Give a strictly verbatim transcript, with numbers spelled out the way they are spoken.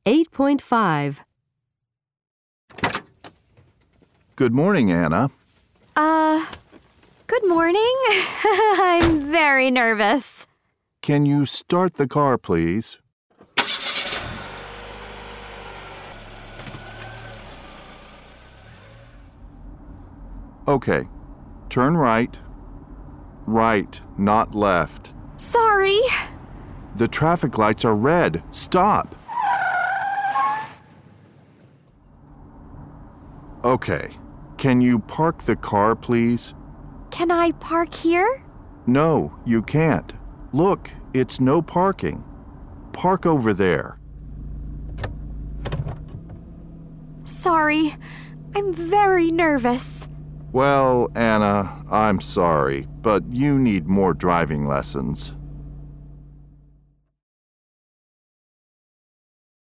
eight point five. Good morning, Anna. Uh, good morning. I'm very nervous. Can you start the car, please? Okay. Turn right. Right, not left. Sorry. The traffic lights are red. Stop. Okay. Can you park the car, please? Can I park here? No, you can't. Look, it's no parking. Park over there. Sorry. I'm very nervous. Well, Anna, I'm sorry, but you need more driving lessons.